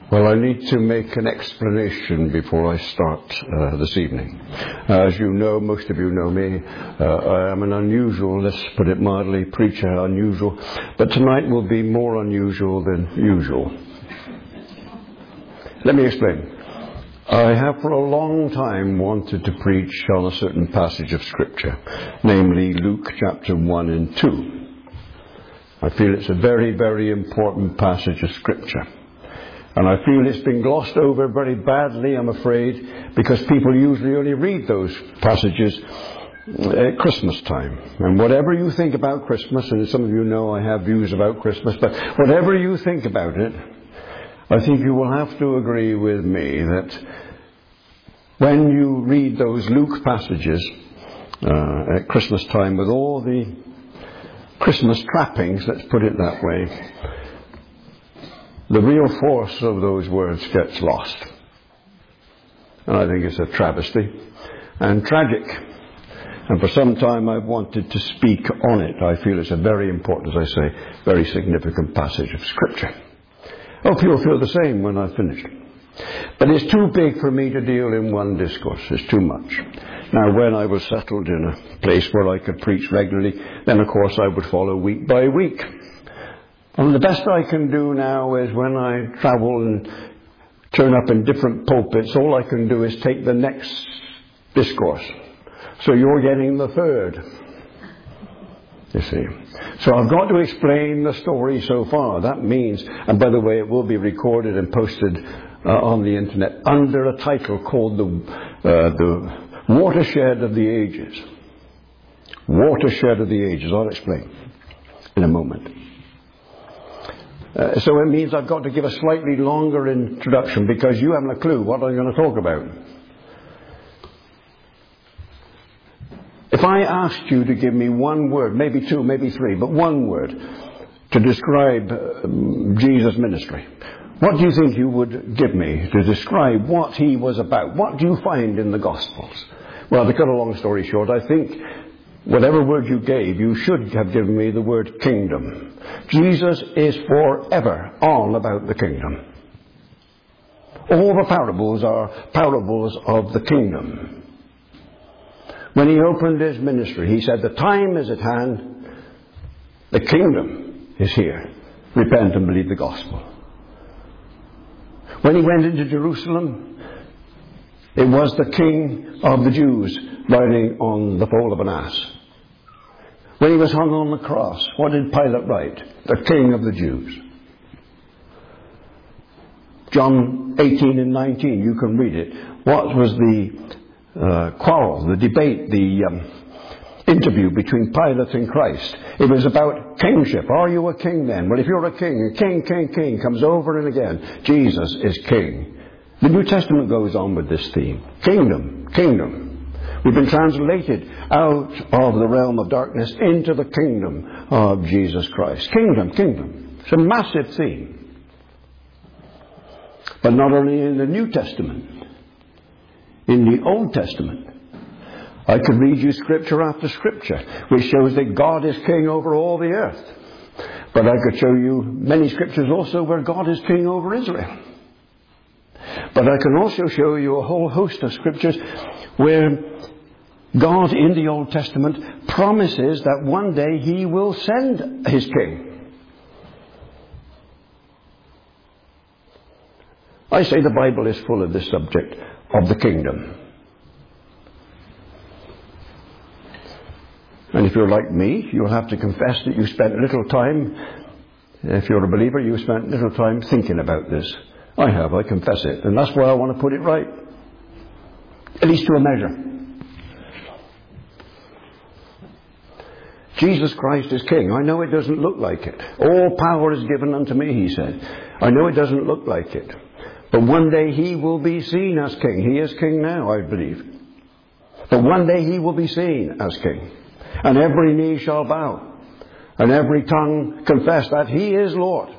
Well, I need to make an explanation before I start this evening. As you know, most of you know me, I am an unusual, let's put it mildly, preacher, unusual. But tonight will be more unusual than usual. Let me explain. I have for a long time wanted to preach on a certain passage of Scripture, namely Luke chapter 1 and 2. I feel it's a very, very important passage of Scripture. And I feel it's been glossed over very badly, I'm afraid, because people usually only read those passages at Christmas time. And whatever you think about Christmas, and some of you know I have views about Christmas, but whatever you think about it, I think you will have to agree with me that when you read those Luke passages at Christmas time with all the Christmas trappings, let's put it that way, the real force of those words gets lost. And I think it's a travesty and tragic. And for some time I've wanted to speak on it. I feel it's a very important, as I say, very significant passage of Scripture. I hope you'll feel the same when I've finished. But it's too big for me to deal in one discourse. It's too much. Now, when I was settled in a place where I could preach regularly, then of course I would follow week by week. And the best I can do now is when I travel and turn up in different pulpits, all I can do is take the next discourse. So you're getting the third, you see. So I've got to explain the story so far. That means, and by the way, it will be recorded and posted on the internet under a title called the Watershed of the Ages. Watershed of the Ages. I'll explain in a moment. So it means I've got to give a slightly longer introduction because you haven't a clue what I'm going to talk about. If I asked you to give me one word, maybe two, maybe three, but one word to describe Jesus' ministry, what do you think you would give me to describe what he was about? What do you find in the Gospels? Well, to cut a long story short, I think whatever word you gave, you should have given me the word kingdom. Jesus is forever all about the kingdom. All the parables are parables of the kingdom. When he opened his ministry, he said, the time is at hand, the kingdom is here. Repent and believe the gospel. When he went into Jerusalem, it was the king of the Jews riding on the foal of an ass. When he was hung on the cross, what did Pilate write? The King of the Jews. John 18 and 19, you can read it. What was the quarrel, the debate, the interview between Pilate and Christ? It was about kingship. Are you a king then? Well, if you're a king, king comes over and again. Jesus is king. The New Testament goes on with this theme. Kingdom. We've been translated out of the realm of darkness into the kingdom of Jesus Christ. Kingdom. It's a massive theme. But not only in the New Testament, in the Old Testament. I could read you scripture after scripture, which shows that God is king over all the earth. But I could show you many scriptures also where God is king over Israel. But I can also show you a whole host of scriptures where God in the Old Testament promises that one day he will send his king. I say the Bible is full of this subject of the kingdom. And if you're like me, you'll have to confess that you spent little time, if you're a believer, you spent little time thinking about this. I have, I confess it. And that's why I want to put it right. At least to a measure. Jesus Christ is king. I know it doesn't look like it. All power is given unto me, he said. I know it doesn't look like it. But one day he will be seen as king. He is king now, I believe. But one day he will be seen as king. And every knee shall bow. And every tongue confess that he is Lord.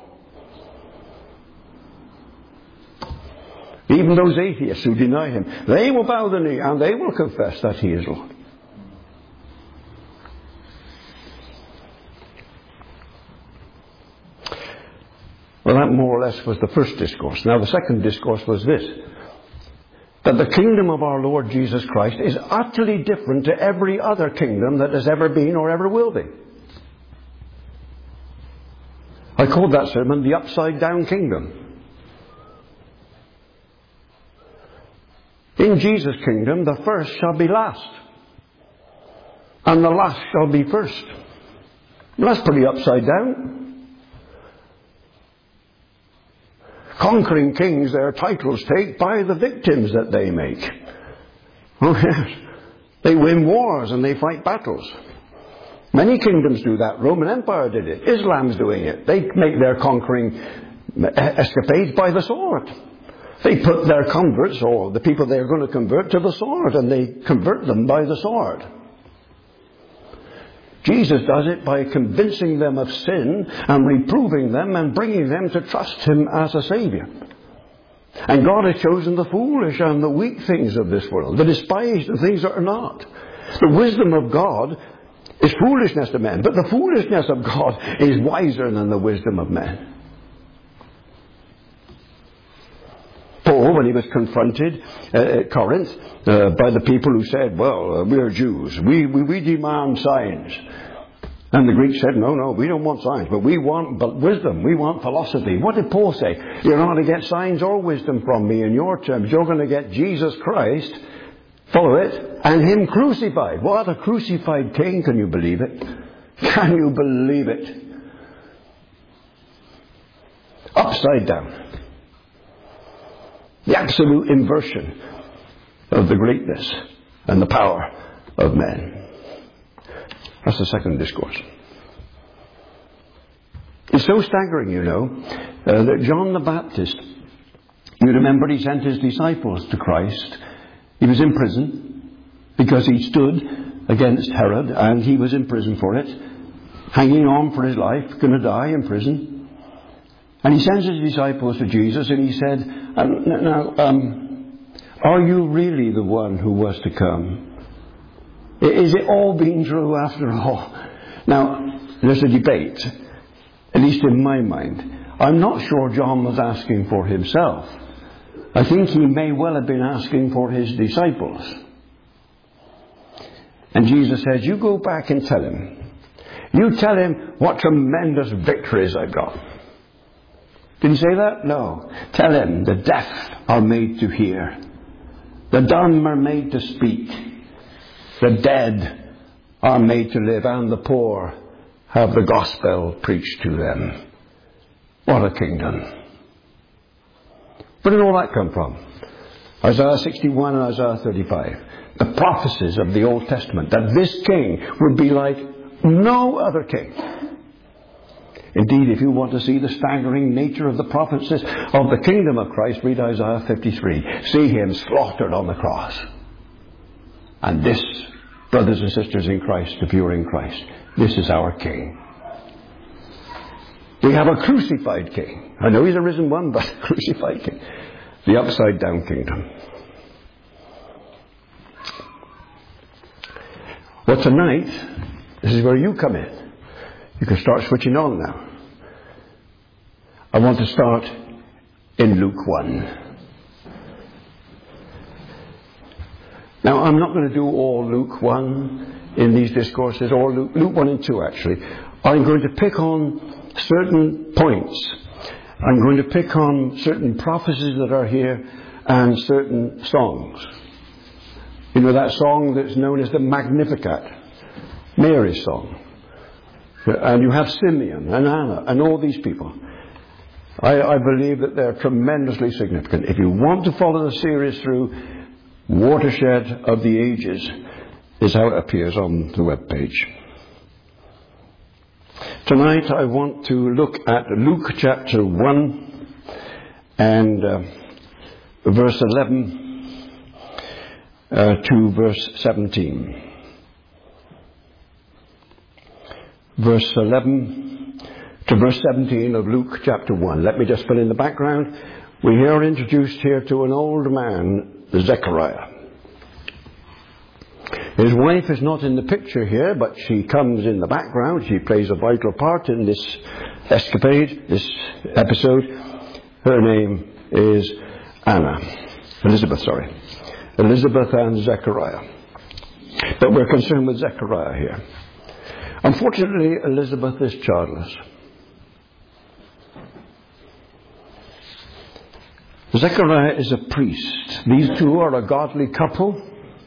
Even those atheists who deny him, they will bow the knee and they will confess that he is Lord. Well, that more or blessed was the first discourse. Now the second discourse was this: that the kingdom of our Lord Jesus Christ is utterly different to every other kingdom that has ever been or ever will be. I called that sermon the upside down kingdom. In Jesus' kingdom, the first shall be last, and the last shall be first. Well, that's pretty upside down. Conquering kings, their titles take by the victims that they make. Oh yes, they win wars and they fight battles. Many kingdoms do that. Roman Empire did it. Islam's doing it. They make their conquering escapades by the sword. They put their converts, or the people they're going to convert, to the sword, and they convert them by the sword. Jesus does it by convincing them of sin and reproving them and bringing them to trust Him as a Saviour. And God has chosen the foolish and the weak things of this world, the despised and things that are not. The wisdom of God is foolishness to men, but the foolishness of God is wiser than the wisdom of men. Paul, when he was confronted at Corinth by the people who said, well, we're Jews, we demand signs. And the Greeks said, no, we don't want signs, but we want wisdom, we want philosophy. What did Paul say? You're not going to get signs or wisdom from me in your terms. You're going to get Jesus Christ, follow it, and Him crucified. What a crucified king, can you believe it? Can you believe it? Upside down. The absolute inversion of the greatness and the power of men. That's the second discourse. It's so staggering, you know, that John the Baptist, you remember he sent his disciples to Christ. He was in prison because he stood against Herod, and he was in prison for it, hanging on for his life, going to die in prison. And he sends his disciples to Jesus, and he said, are you really the one who was to come? Is it all been true after all? Now, there's a debate, at least in my mind. I'm not sure John was asking for himself. I think he may well have been asking for his disciples. And Jesus says, you go back and tell him. You tell him what tremendous victories I've got. Did he say that? No. Tell him the deaf are made to hear. The dumb are made to speak. The dead are made to live, and the poor have the gospel preached to them. What a kingdom. Where did all that come from? Isaiah 61 and Isaiah 35. The prophecies of the Old Testament, that this king would be like no other king. Indeed, if you want to see the staggering nature of the prophecies of the kingdom of Christ, read Isaiah 53. See Him slaughtered on the cross. And this, brothers and sisters in Christ, if you are in Christ, this is our King. We have a crucified King. I know He's a risen one, but a crucified King. The upside down kingdom. Well, tonight, this is where you come in. You can start switching on now. I want to start in Luke 1. Now, I'm not going to do all Luke 1 in these discourses, or Luke 1 and 2 actually. I'm going to pick on certain points. I'm going to pick on certain prophecies that are here and certain songs. You know that song that's known as the Magnificat, Mary's song. And you have Simeon and Anna and all these people. I believe that they're tremendously significant. If you want to follow the series through, Watershed of the Ages is how it appears on the webpage. Tonight I want to look at Luke chapter 1 and verse 11 to verse 17. Verse 11 to verse 17 of Luke chapter 1. Let me just fill in the background. We are introduced here to an old man, Zechariah. His wife is not in the picture here, but she comes in the background. She plays a vital part in this escapade, this episode. Her name is Elizabeth and Zechariah. But we're concerned with Zechariah here. Unfortunately, Elizabeth is childless. Zechariah is a priest. These two are a godly couple.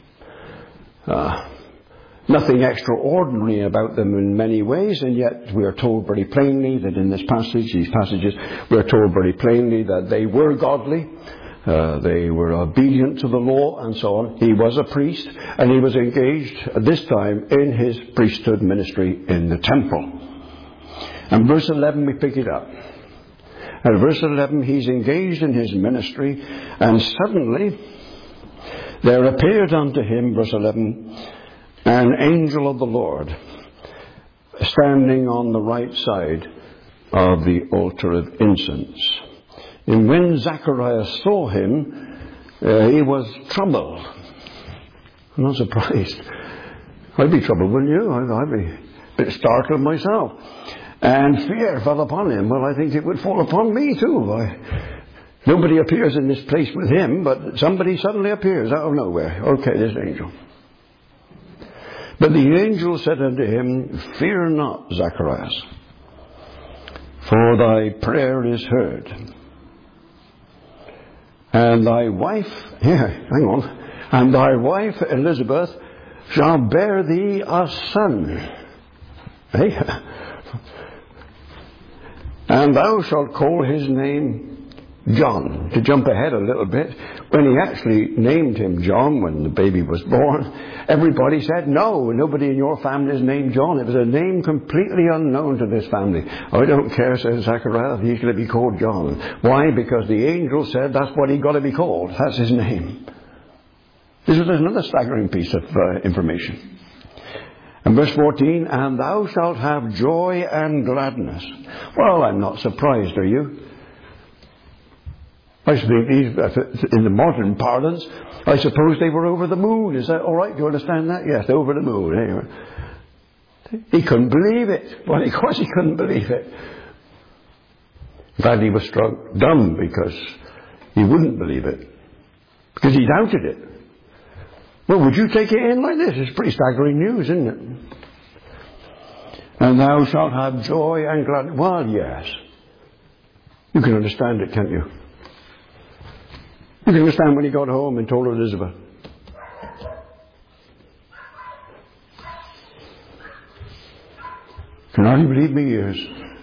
Nothing extraordinary about them in many ways, and yet we are told very plainly that in these passages, we are told very plainly that they were godly. They were obedient to the law and so on. He was a priest, and he was engaged at this time in his priesthood ministry in the temple. And verse 11, we pick it up. At verse 11, he's engaged in his ministry, and suddenly there appeared unto him, verse 11, an angel of the Lord standing on the right side of the altar of incense. And when Zacharias saw him, he was troubled. I'm not surprised. I'd be troubled, wouldn't you? I'd be a bit startled myself. And fear fell upon him. Well, I think it would fall upon me too. Nobody appears in this place with him, but somebody suddenly appears out of nowhere. Okay, this angel. But the angel said unto him, Fear not, Zacharias, for thy prayer is heard. And thy wife, and thy wife Elizabeth shall bear thee a son. And thou shalt call his name John. To jump ahead a little bit, when he actually named him John, when the baby was born, everybody said, no, nobody in your family is named John. It was a name completely unknown to this family. I don't care, says Zachariah, he's going to be called John. Why? Because the angel said that's what he got to be called. That's his name. This is another staggering piece of information. And verse 14, and thou shalt have joy and gladness. Well, I'm not surprised, are you? I think in the modern parlance, I suppose they were over the moon. Is that all right? Do you understand that? Yes, over the moon. Anyway. He couldn't believe it. Well, of course he couldn't believe it. In fact, he was struck dumb because he wouldn't believe it. Because he doubted it. Well, would you take it in like this? It's pretty staggering news, isn't it? And thou shalt have joy and gladness. Well, yes. You can understand it, can't you? You can understand when he got home and told Elizabeth. Can hardly believe my ears.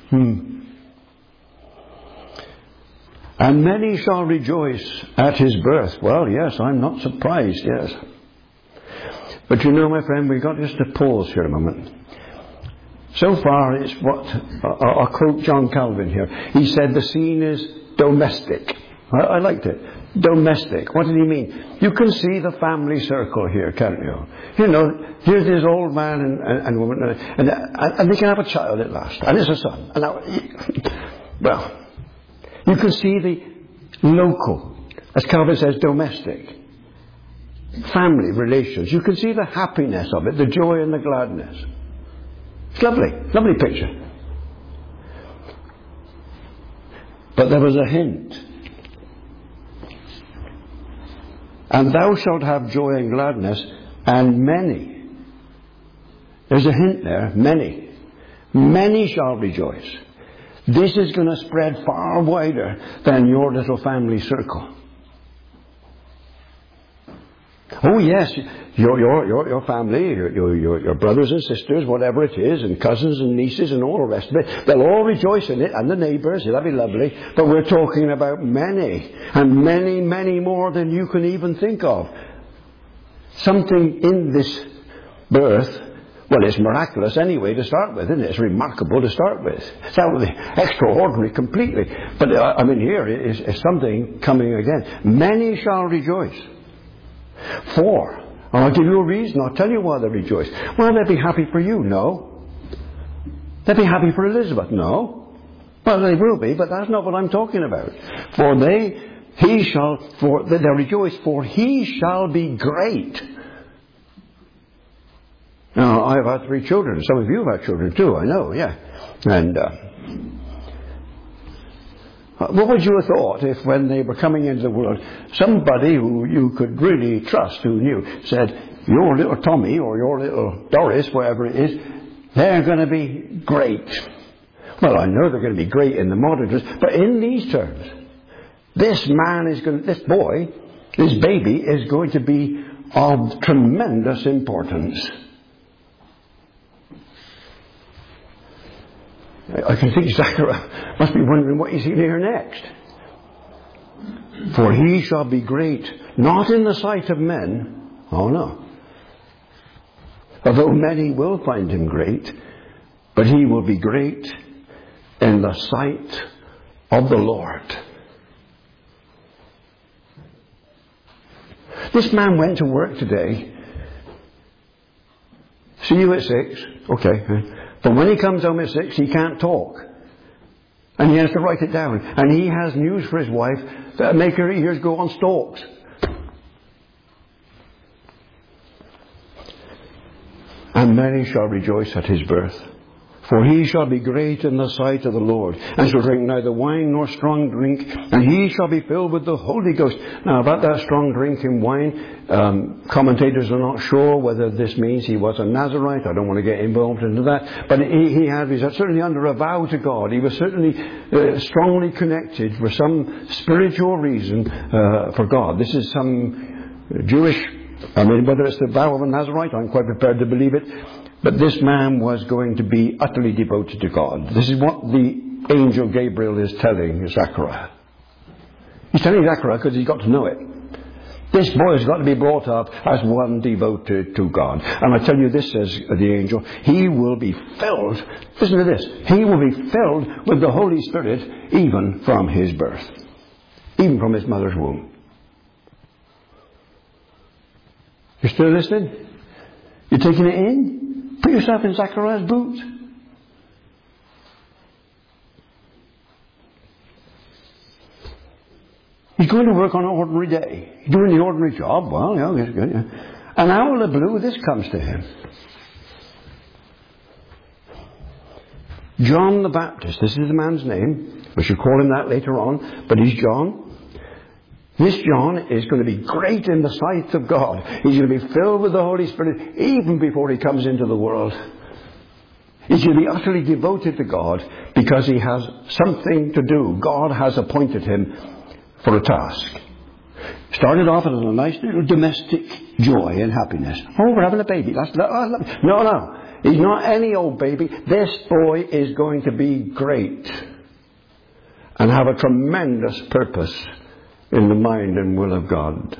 And many shall rejoice at his birth. Well, yes, I'm not surprised, yes. But you know, my friend, we've got just to pause here a moment. So far, it's what, I'll quote John Calvin here. He said the scene is domestic. I liked it. Domestic. What did he mean? You can see the family circle here, can't you? You know, here's this old man and woman, and they can have a child at last, and it's a son. And now, well, you can see the local, as Calvin says, domestic. Family relations. You can see the happiness of it, the joy and the gladness. It's lovely. Lovely picture. But there was a hint. And thou shalt have joy and gladness, and many. There's a hint there. Many. Many shall rejoice. This is going to spread far wider than your little family circle. Oh yes, your family, your brothers and sisters, whatever it is, and cousins and nieces and all the rest of it, they'll all rejoice in it, and the neighbours, that'll be lovely. But we're talking about many, and many, many more than you can even think of. Something in this birth, well, it's miraculous anyway to start with, isn't it? It's remarkable to start with. It's extraordinary completely. But here is something coming again. Many shall rejoice. For, and I'll give you a reason, I'll tell you why they rejoice. Well, they'll be happy for you, no. They'll be happy for Elizabeth, no. Well, they will be, but that's not what I'm talking about. For they'll rejoice, for he shall be great. Now, I've had 3 children. Some of you have had children too, I know, yeah. And What would you have thought if when they were coming into the world, somebody who you could really trust, who knew, said, your little Tommy or your little Doris, whatever it is, they're going to be great. Well, I know they're going to be great in the modern terms, but in these terms, this boy, this baby is going to be of tremendous importance. I can think Zachariah must be wondering what he's going to hear next. For he shall be great, not in the sight of men. Oh no. Although many will find him great, but he will be great in the sight of the Lord. This man went to work today. See you at 6. Okay. But when he comes home at 6, he can't talk. And he has to write it down. And he has news for his wife that make her ears go on stalks. And many shall rejoice at his birth. For he shall be great in the sight of the Lord, and shall drink neither wine nor strong drink, and he shall be filled with the Holy Ghost. Now, about that strong drink and wine, commentators are not sure whether this means he was a Nazarite. I don't want to get involved into that. But he was certainly under a vow to God. He was certainly strongly connected for some spiritual reason for God. This is some Jewish, whether it's the vow of a Nazarite, I'm quite prepared to believe it. But this man was going to be utterly devoted to God. This is what the angel Gabriel is telling Zachariah. He's telling Zachariah because he's got to know it. This boy has got to be brought up as one devoted to God. And I tell you this, says the angel, he will be filled, listen to this, he will be filled with the Holy Spirit even from his birth. Even from his mother's womb. You still listening? You taking it in? Put yourself in Zachariah's boots. He's going to work on an ordinary day. He's doing the ordinary job. Well, yeah, it's good. Yeah. And out of the blue, this comes to him. John the Baptist. This is the man's name. We should call him that later on. But he's John. This John is going to be great in the sight of God. He's going to be filled with the Holy Spirit even before he comes into the world. He's going to be utterly devoted to God because he has something to do. God has appointed him for a task. Started off as a nice little domestic joy and happiness. Oh, we're having a baby. No. He's not any old baby. This boy is going to be great and have a tremendous purpose in the mind and will of God.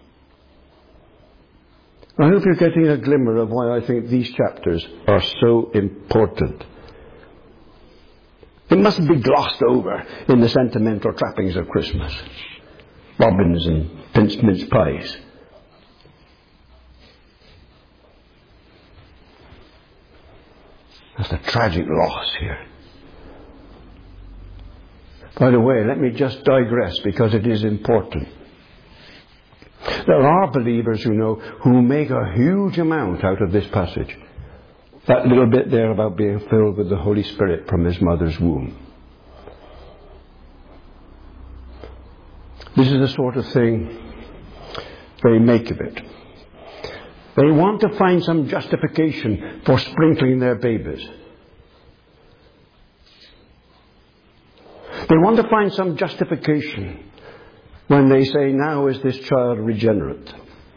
I hope you're getting a glimmer of why I think these chapters are so important. It mustn't be glossed over in the sentimental trappings of Christmas. Robins and mince pies. That's the tragic loss here. By the way, let me just digress because it is important. There are believers who make a huge amount out of this passage. That little bit there about being filled with the Holy Spirit from his mother's womb. This is the sort of thing they make of it. They want to find some justification for sprinkling their babies. They want to find some justification when they say, now is this child regenerate?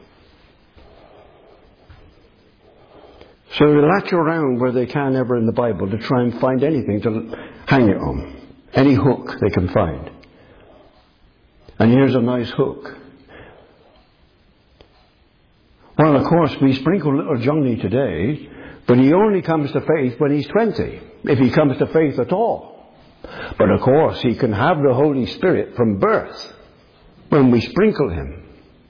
So they latch around where they can ever in the Bible to try and find anything to hang it on. Any hook they can find. And here's a nice hook. Well, of course, we sprinkle little Johnny today, but he only comes to faith when he's 20, if he comes to faith at all. But of course, he can have the Holy Spirit from birth when we sprinkle him.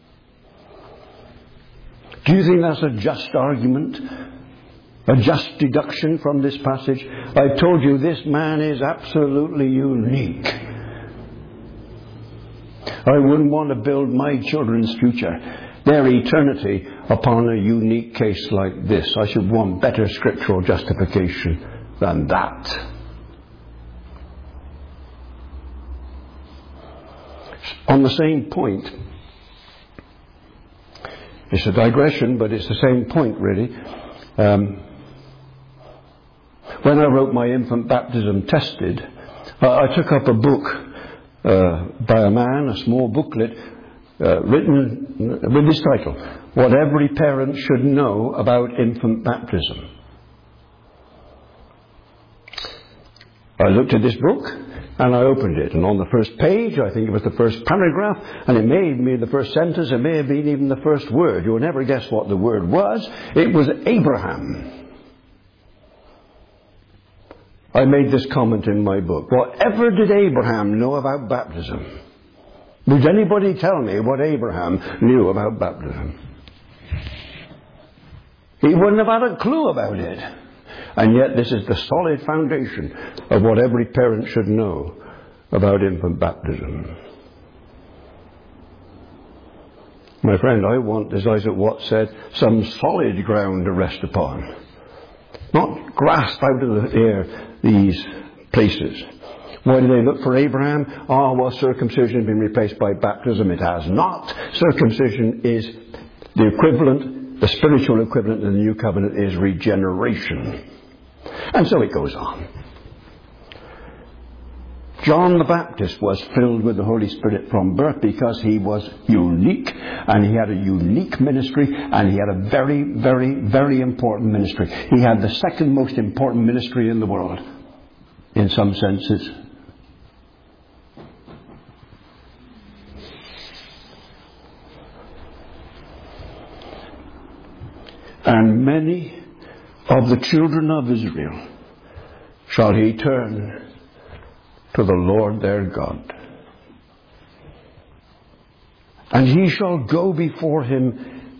Do you think that's a just argument? A just deduction from this passage? I've told you this man is absolutely unique. I wouldn't want to build my children's future, their eternity, upon a unique case like this. I should want better scriptural justification than that. on the same point. It's a digression, but it's the same point, really. When I wrote my Infant Baptism Tested, I took up a book by a man, a small booklet, written with this title, What Every Parent Should Know About Infant Baptism. I looked at this book and I opened it, and on the first page, I think it was the first paragraph, and it may have been the first sentence, it may have been even the first word. You'll never guess what the word was. It was Abraham. I made this comment in my book. Whatever did Abraham know about baptism? Would anybody tell me what Abraham knew about baptism? He wouldn't have had a clue about it. And yet this is the solid foundation of what every parent should know about infant baptism. My friend, I want, as Isaac Watts said, some solid ground to rest upon. Not grasp out of the air these places. Why do they look for Abraham? Oh, well, circumcision has been replaced by baptism. It has not. Circumcision is the equivalent, the spiritual equivalent in the New Covenant is regeneration. And so it goes on. John the Baptist was filled with the Holy Spirit from birth because he was unique, and he had a unique ministry, and he had a very, very, very important ministry. He had the second most important ministry in the world, in some senses. And many of the children of Israel shall he turn to the Lord their God. And he shall go before him,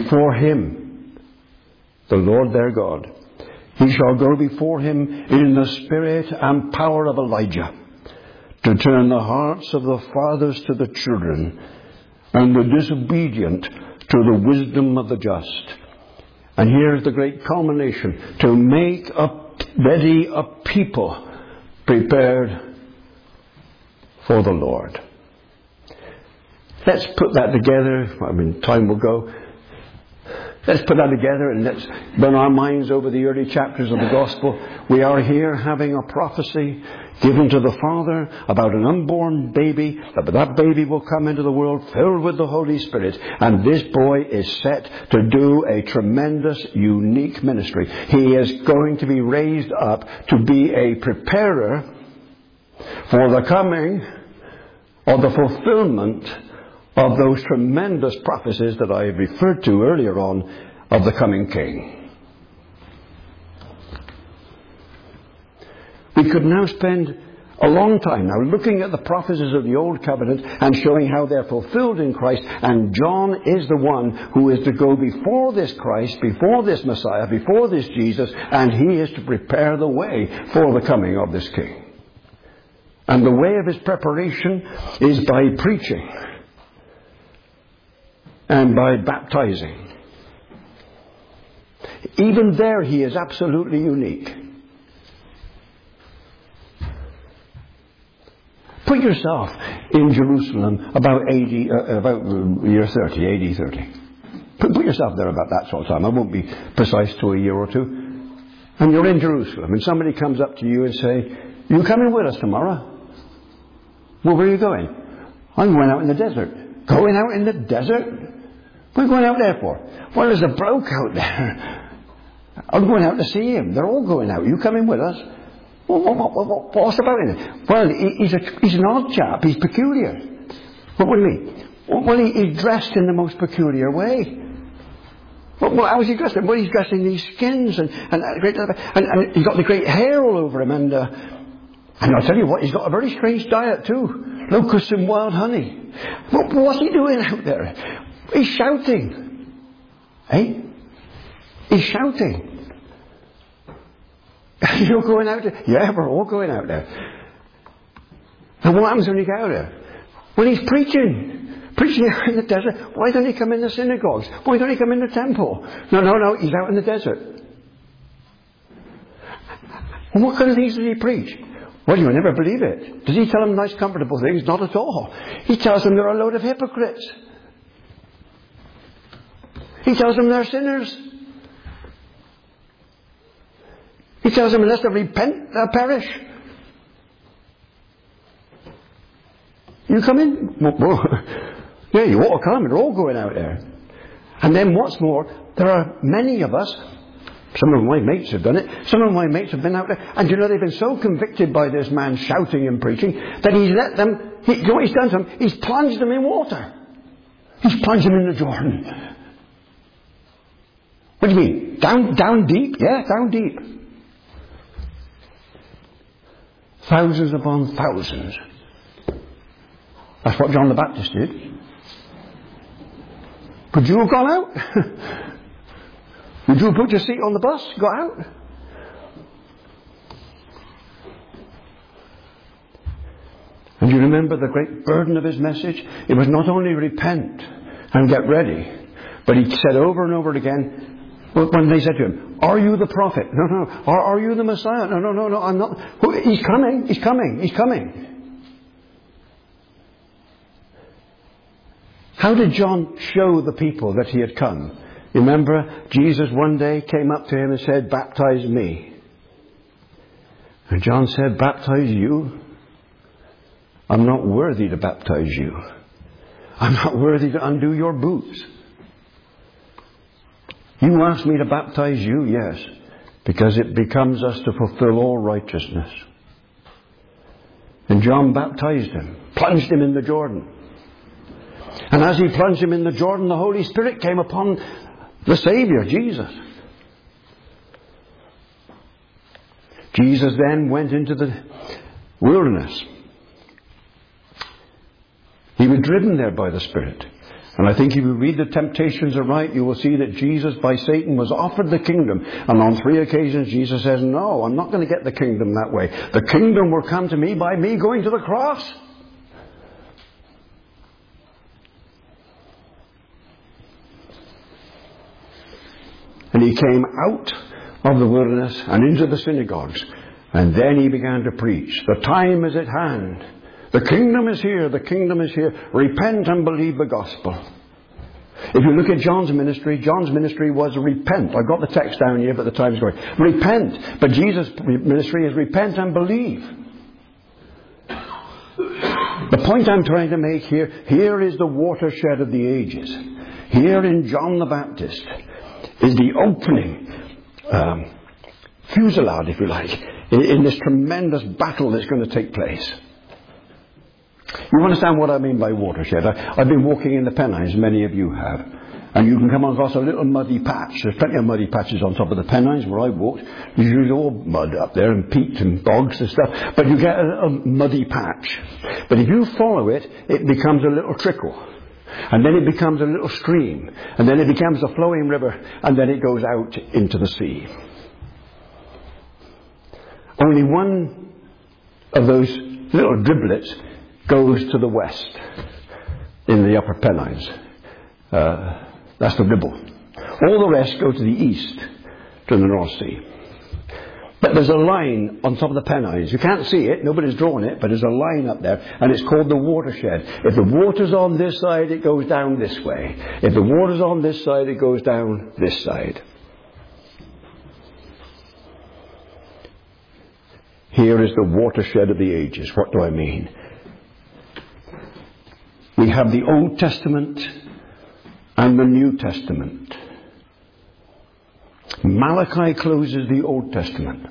the Lord their God. He shall go before him in the spirit and power of Elijah, to turn the hearts of the fathers to the children, and the disobedient to the wisdom of the just. And here's the great culmination: to make ready a people prepared for the Lord. Let's put that together. I mean, time will go. Let's put that together and let's run our minds over the early chapters of the Gospel. We are here having a prophecy given to the Father about an unborn baby, that baby will come into the world filled with the Holy Spirit, and this boy is set to do a tremendous, unique ministry. He is going to be raised up to be a preparer for the coming or the fulfillment of those tremendous prophecies that I referred to earlier on of the coming King. We could now spend a long time now looking at the prophecies of the Old Covenant and showing how they're fulfilled in Christ, and John is the one who is to go before this Christ, before this Messiah, before this Jesus, and he is to prepare the way for the coming of this King. And the way of his preparation is by preaching and by baptizing. Even there he is absolutely unique. Put yourself in Jerusalem about year 30, AD 30. Put yourself there about that sort of time. I won't be precise to a year or two. And you're in Jerusalem, and somebody comes up to you and say, "You coming with us tomorrow?" "Well, where are you going?" "I'm going out in the desert." "Going out in the desert? What are you going out there for?" "Well, there's a bloke out there. I'm going out to see him. They're all going out. You coming with us?" What's about him? "Well, he's an odd chap. He's peculiar." "What do you mean?" "Well, he's dressed in the most peculiar way." "Well, how is he dressed? Well, he's dressed in these skins and he's got the great hair all over him, and I'll tell you what, he's got a very strange diet too. Locusts and wild honey." What's he doing out there? He's shouting. Eh? He's shouting. You're going out there? Yeah, we're all going out there. And what happens when you get out there? Well, he's preaching out in the desert. Why don't he come in the synagogues? Why don't he come in the temple? No, he's out in the desert. And what kind of things does he preach? Well, you'll never believe it. Does he tell them nice, comfortable things? Not at all. He tells them they're a load of hypocrites. He tells them they're sinners. He tells them unless they repent, they'll perish. You come in? Yeah, you ought to come. They're all going out there. And then what's more, there are many of us, some of my mates have done it, some of my mates have been out there, and you know, they've been so convicted by this man shouting and preaching that he's let them, you know what he's done to them? He's plunged them in water. He's plunged them in the Jordan. What do you mean? Down deep? Yeah, down deep. Thousands upon thousands. That's what John the Baptist did. Could you have gone out? Would you have put your seat on the bus, got out? And you remember the great burden of his message? It was not only repent and get ready, but he said over and over again, when they said to him, are you the prophet? No. Are you the Messiah? No, I'm not. He's coming. How did John show the people that he had come? Remember, Jesus one day came up to him and said, baptize me. And John said, baptize you? I'm not worthy to baptize you. I'm not worthy to undo your boots. You asked me to baptize you? Yes. Because it becomes us to fulfill all righteousness. And John baptized him, plunged him in the Jordan. And as he plunged him in the Jordan, the Holy Spirit came upon the Saviour, Jesus. Jesus then went into the wilderness. He was driven there by the Spirit. And I think if you read the temptations aright, you will see that Jesus by Satan was offered the kingdom. And on 3 occasions Jesus says, no, I'm not going to get the kingdom that way. The kingdom will come to me by me going to the cross. And he came out of the wilderness and into the synagogues. And then he began to preach. The time is at hand. The kingdom is here. The kingdom is here. Repent and believe the gospel. If you look at John's ministry was repent. I've got the text down here, but the time's going. Repent. But Jesus' ministry is repent and believe. The point I'm trying to make here is the watershed of the ages. Here in John the Baptist is the opening fusillade, if you like, in this tremendous battle that's going to take place. You understand what I mean by watershed? I've been walking in the Pennines, many of you have. And you can come across a little muddy patch. There's plenty of muddy patches on top of the Pennines where I walked. Usually all mud up there and peat and bogs and stuff. But you get a little muddy patch. But if you follow it, it becomes a little trickle. And then it becomes a little stream. And then it becomes a flowing river. And then it goes out into the sea. Only one of those little driblets goes to the west in the upper Pennines. That's the Ribble. All the rest go to the east, to the North Sea. But there's a line on top of the Pennines. You can't see it, nobody's drawn it, but there's a line up there, and it's called the watershed. If the water's on this side, it goes down this way. If the water's on this side, it goes down this side. Here is the watershed of the ages. What do I mean? We have the Old Testament and the New Testament. Malachi closes the Old Testament.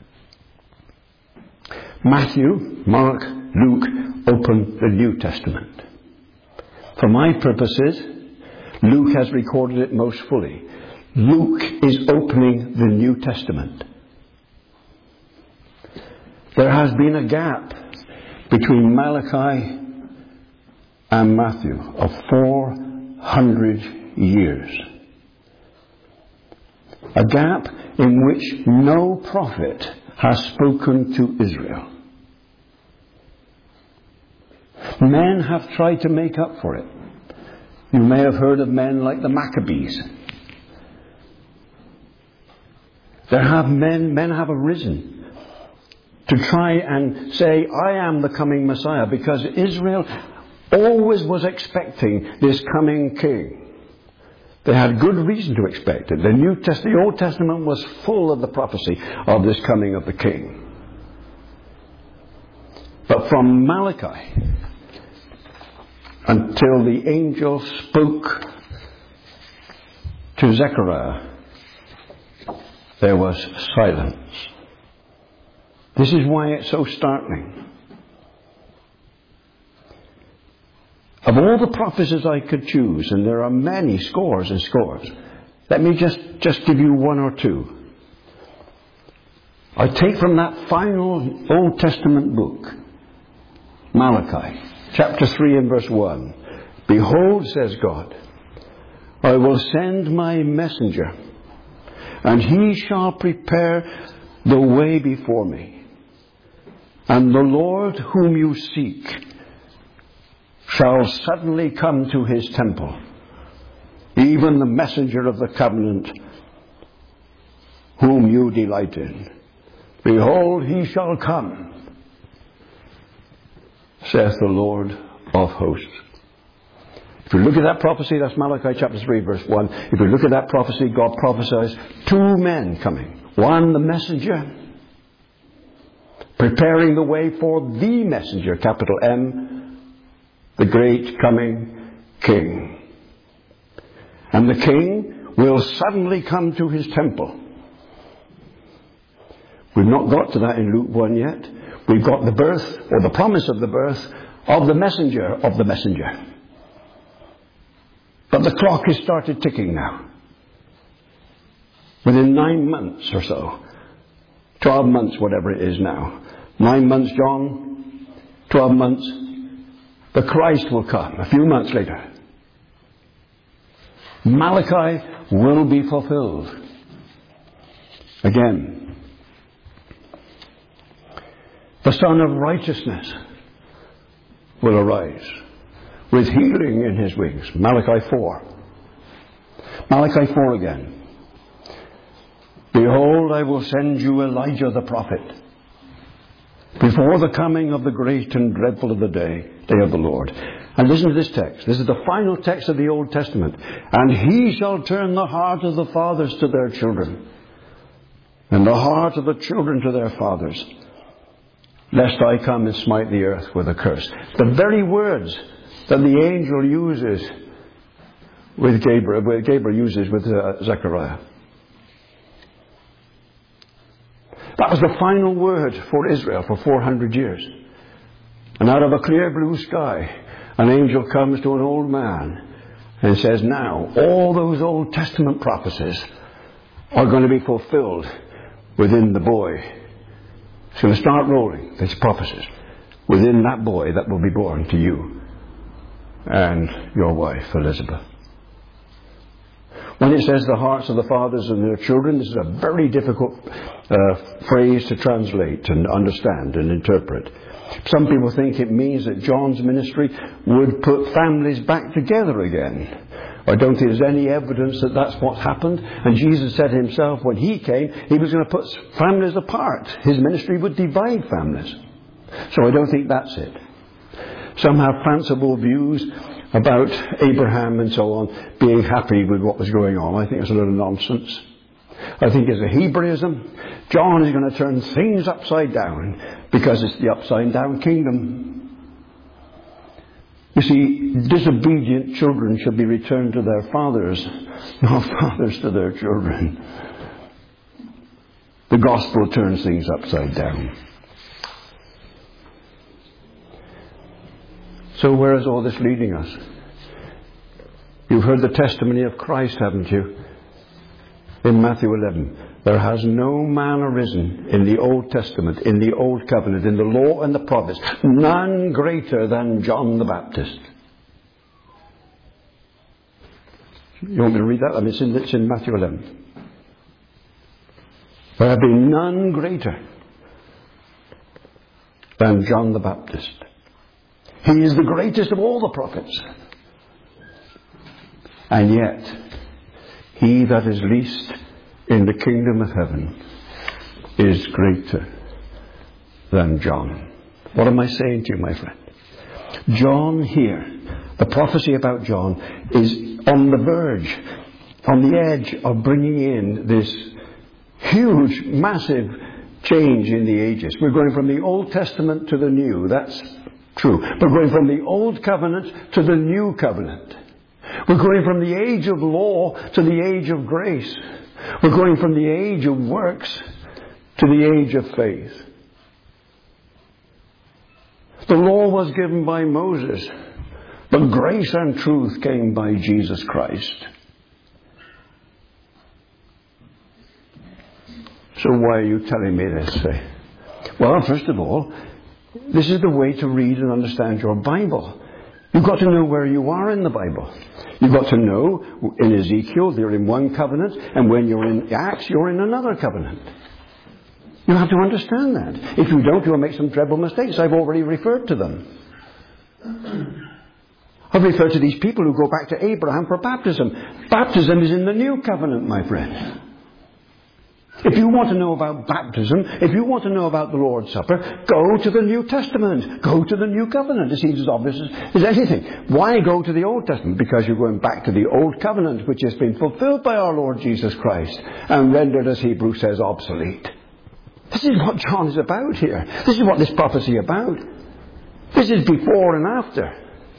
Matthew, Mark, Luke open the New Testament. For my purposes, Luke has recorded it most fully. Luke is opening the New Testament. There has been a gap between Malachi and Matthew of 400 years. A gap in which no prophet has spoken to Israel. Men have tried to make up for it. You may have heard of men like the Maccabees. Men have arisen to try and say, I am the coming Messiah, because Israel always was expecting this coming king. They had good reason to expect it. The Old Testament was full of the prophecy of this coming of the king. But from Malachi until the angel spoke to Zechariah, there was silence. This is why it's so startling. Of all the prophecies I could choose, and there are many, scores and scores, let me just give you one or two. I take from that final Old Testament book, Malachi, chapter 3 and verse 1. Behold, says God, I will send my messenger, and he shall prepare the way before me. And the Lord whom you seek shall suddenly come to his temple, even the messenger of the covenant whom you delight in. Behold, he shall come, saith the Lord of hosts. If you look at that prophecy, that's Malachi chapter 3 verse 1. If you look at that prophecy, God prophesies two men coming. One, the messenger, preparing the way for the messenger, capital M, the great coming king. And the king will suddenly come to his temple. We've not got to that in Luke 1 yet. We've got the birth, or the promise of the birth, of the messenger of the messenger. But the clock has started ticking now. Within 9 months or so, 12 months, whatever it is now. 9 months, John, 12 months, the Christ will come a few months later. Malachi will be fulfilled. Again, the Son of Righteousness will arise with healing in his wings. Malachi 4. Malachi 4 again. Behold, I will send you Elijah the prophet before the coming of the great and dreadful of the day of the Lord. And listen to this text. This is the final text of the Old Testament. And he shall turn the heart of the fathers to their children, and the heart of the children to their fathers, lest I come and smite the earth with a curse. The very words that the angel uses with Gabriel uses with Zechariah. That was the final word for Israel for 400 years. And out of a clear blue sky, an angel comes to an old man and says, now, all those Old Testament prophecies are going to be fulfilled within the boy. It's going to start rolling, these prophecies, within that boy that will be born to you and your wife, Elizabeth. When it says the hearts of the fathers and their children, this is a very difficult phrase to translate and understand and interpret. Some people think it means that John's ministry would put families back together again. I don't think there's any evidence that that's what happened. And Jesus said himself when he came, he was going to put families apart. His ministry would divide families. So I don't think that's it. Some have fanciful views about Abraham and so on being happy with what was going on. I think it's a little nonsense. I think it's a Hebraism. John is going to turn things upside down because it's the upside down kingdom. You see, disobedient children should be returned to their fathers, not fathers to their children. The gospel turns things upside down. So where is all this leading us? You've heard the testimony of Christ, haven't you? In Matthew 11. There has no man arisen in the Old Testament, in the Old Covenant, in the law and the prophets, none greater than John the Baptist. You want me to read that? I mean, it's in Matthew 11. There have been none greater than John the Baptist. He is the greatest of all the prophets. And yet, he that is least in the kingdom of heaven is greater than John. What am I saying to you, my friend? John here, the prophecy about John, is on the verge, on the edge of bringing in this huge, massive change in the ages. We're going from the Old Testament to the New. That's true. We're going from the Old Covenant to the New Covenant. We're going from the age of law to the age of grace. We're going from the age of works to the age of faith. The law was given by Moses, but grace and truth came by Jesus Christ. So why are you telling me this? Well, first of all, this is the way to read and understand your Bible. You've got to know where you are in the Bible. You've got to know in Ezekiel you're in one covenant, and when you're in Acts you're in another covenant. You have to understand that. If you don't, you'll make some dreadful mistakes. I've already referred to them. I've referred to these people who go back to Abraham for baptism. Baptism is in the new covenant, my friend. If you want to know about baptism, if you want to know about the Lord's Supper, go to the New Testament. Go to the New Covenant. It seems as obvious as anything. Why go to the Old Testament? Because you're going back to the Old Covenant, which has been fulfilled by our Lord Jesus Christ and rendered, as Hebrews says, obsolete. This is what John is about here. This is what this prophecy is about. This is before and after.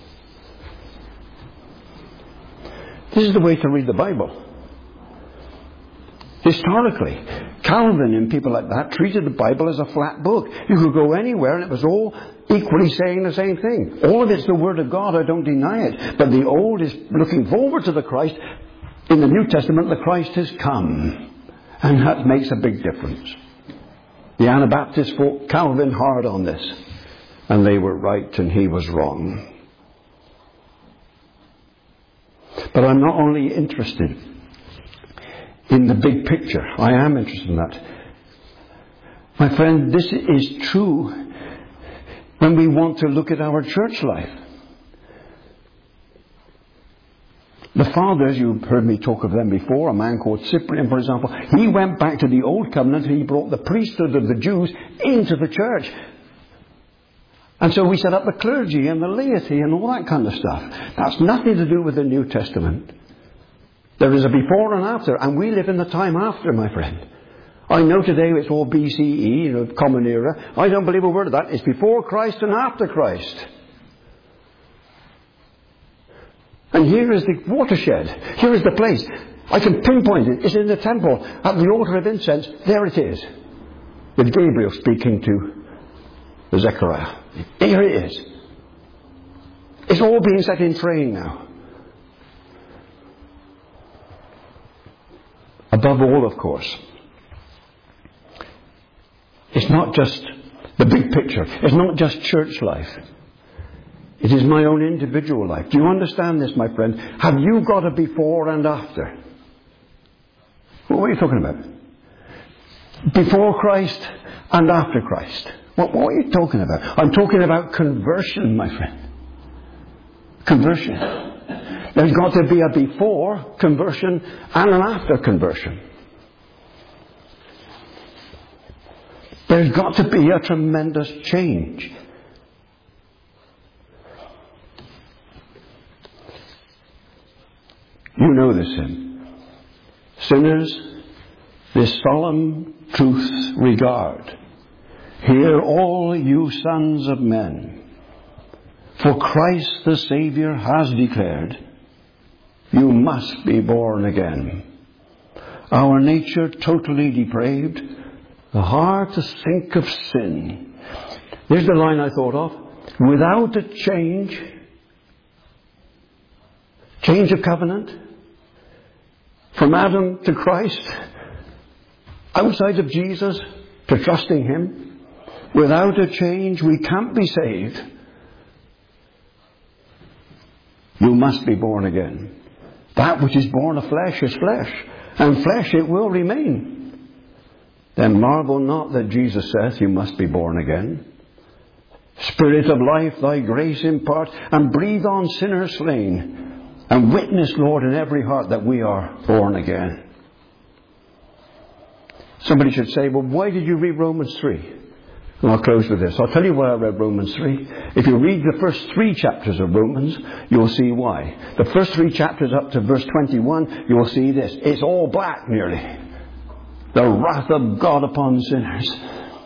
This is the way to read the Bible. Historically, Calvin and people like that treated the Bible as a flat book. You could go anywhere and it was all equally saying the same thing. All of it's the Word of God, I don't deny it. But the Old is looking forward to the Christ. In the New Testament, the Christ has come. And that makes a big difference. The Anabaptists fought Calvin hard on this. And they were right and he was wrong. But I'm not only interested in the big picture. I am interested in that. My friend, this is true when we want to look at our church life. The fathers, you've heard me talk of them before, a man called Cyprian, for example, he went back to the Old Covenant and he brought the priesthood of the Jews into the church. And so we set up the clergy and the laity and all that kind of stuff. That's nothing to do with the New Testament. There is a before and after, and we live in the time after, my friend. I know today it's all BCE, Common Era. I don't believe a word of that. It's before Christ and after Christ. And here is the watershed. Here is the place. I can pinpoint it. It's in the temple, at the altar of incense. There it is. With Gabriel speaking to Zechariah. Here it is. It's all being set in train now. Above all, of course, it's not just the big picture. It's not just church life. It is my own individual life. Do you understand this, my friend? Have you got a before and after? What are you talking about? Before Christ and after Christ. What are you talking about? I'm talking about conversion, my friend. Conversion. There's got to be a before conversion and an after conversion. There's got to be a tremendous change. You know this hymn. Sinners, this solemn truth regard. Hear all you sons of men. For Christ the Saviour has declared, you must be born again. Our nature totally depraved, the heart a sink of sin. There's the line I thought of. Without a change of covenant, from Adam to Christ, outside of Jesus to trusting Him, without a change we can't be saved. You must be born again. That which is born of flesh is flesh, and flesh it will remain. Then marvel not that Jesus saith, you must be born again. Spirit of life, thy grace impart, and breathe on sinners slain, and witness, Lord, in every heart that we are born again. Somebody should say, well, why did you read Romans 3? And I'll close with this. I'll tell you why I read Romans 3. If you read the first 3 chapters of Romans, you'll see why. The first 3 chapters up to verse 21, you will see this. It's all black, nearly. The wrath of God upon sinners.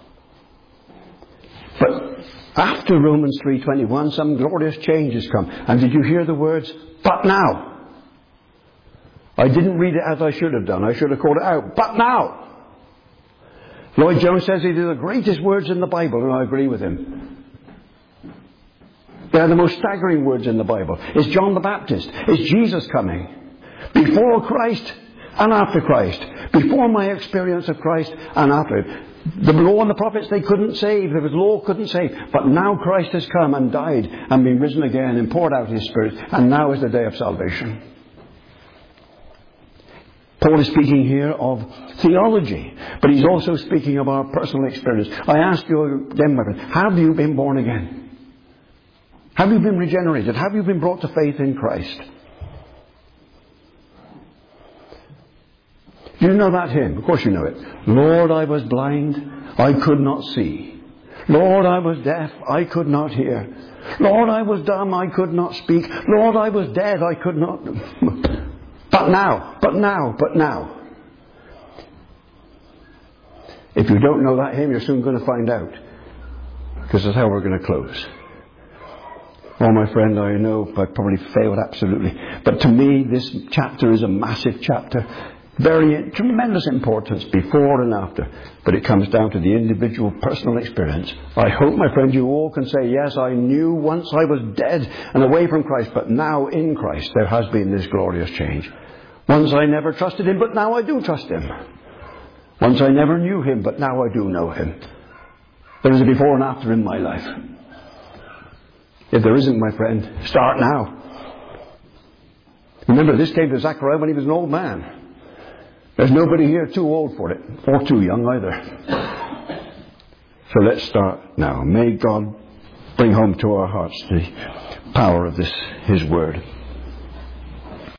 But after Romans 3:21, some glorious changes come. And did you hear the words, but now? I didn't read it as I should have done. I should have called it out. But now! Lloyd Jones says these are the greatest words in the Bible, and I agree with him. They are the most staggering words in the Bible. It's John the Baptist. It's Jesus coming. Before Christ and after Christ. Before my experience of Christ and after it. The law and the prophets they couldn't save. The law couldn't save. But now Christ has come and died and been risen again and poured out His Spirit. And now is the day of salvation. Paul is speaking here of theology, but he's also speaking of our personal experience. I ask you again, my friend, have you been born again? Have you been regenerated? Have you been brought to faith in Christ? Do you know that hymn? Of course you know it. Lord, I was blind, I could not see. Lord, I was deaf, I could not hear. Lord, I was dumb, I could not speak. Lord, I was dead, I could not... But now. If you don't know that hymn, you're soon going to find out. Because that's how we're going to close. Oh, my friend, I know I probably failed absolutely. But to me, this chapter is a massive chapter. Very tremendous importance before and after. But it comes down to the individual personal experience. I hope, my friend, you all can say, yes, I knew once I was dead and away from Christ, but now in Christ there has been this glorious change. Once I never trusted Him, but now I do trust Him. Once I never knew Him, but now I do know Him. There is a before and after in my life. If there isn't, my friend, start now. Remember, this came to Zechariah when he was an old man. There's nobody here too old for it, or too young either. So let's start now. May God bring home to our hearts the power of His Word.